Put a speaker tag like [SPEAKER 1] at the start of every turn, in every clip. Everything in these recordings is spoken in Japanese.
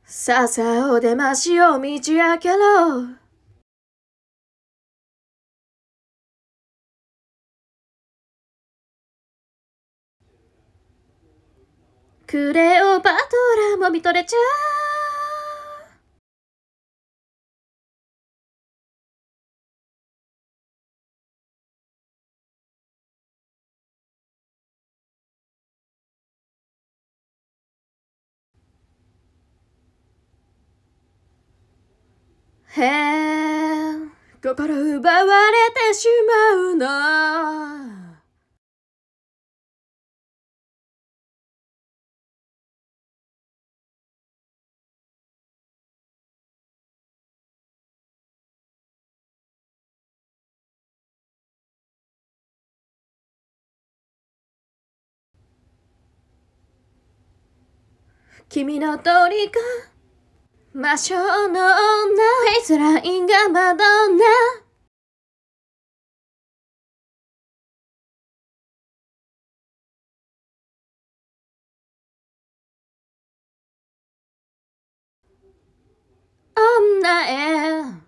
[SPEAKER 1] さお出ましを道開けろ。クレオパトラも見とれちゃう。へえ、心奪われてしまうの。君の虜魔性の女、フェイスラインがマドンナ。女へ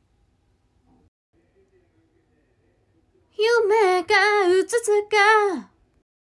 [SPEAKER 1] 夢がうつつか